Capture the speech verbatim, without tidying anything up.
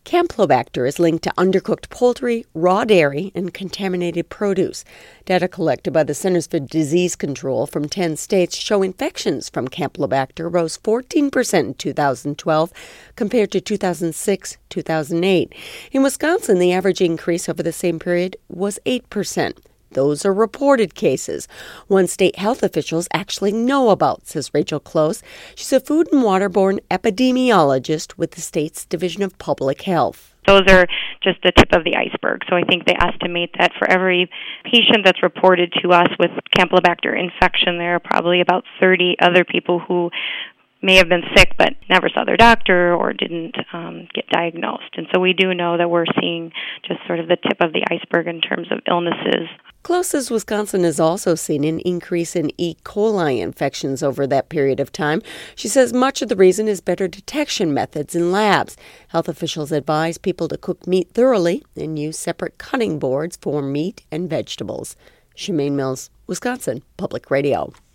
Campylobacter is linked to undercooked poultry, raw dairy, and contaminated produce. Data collected by the Centers for Disease Control from ten states show infections from Campylobacter rose fourteen percent in two thousand twelve compared to two thousand six to two thousand eight. In Wisconsin, the average increase over the same period was eight percent. Those are reported cases. One state health officials actually know about, says Rachel Close. She's a food and waterborne epidemiologist with the state's Division of Public Health. Those are just the tip of the iceberg. So I think they estimate that for every patient that's reported to us with Campylobacter infection, there are probably about thirty other people who may have been sick but never saw their doctor or didn't um, get diagnosed. And so we do know that we're seeing just sort of the tip of the iceberg in terms of illnesses. Close says Wisconsin has also seen an increase in E. coli infections over that period of time. She says much of the reason is better detection methods in labs. Health officials advise people to cook meat thoroughly and use separate cutting boards for meat and vegetables. Shemaine Mills, Wisconsin Public Radio.